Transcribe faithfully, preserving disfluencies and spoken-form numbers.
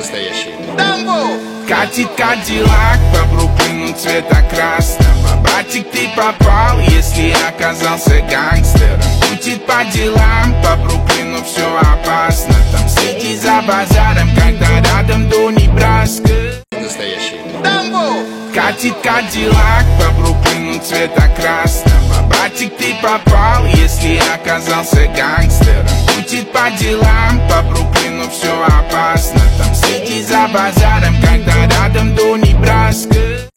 настоящий Дамбо! Катит Кадиллак по Бруклину цвета красного. Братик, ты попал, если оказался гангстером. Крутит по делам, по Бруклину все опасно. Там следи за базаром, когда рядом Донни Браско. Настоящий Дамбо! Катит Кадиллак по Бруклину цвета красного. Братик, ты попал, если оказался гангстером. Крутит по делам, по Бруклину все опасно. Там следи за базаром, когда рядом Донни Браско.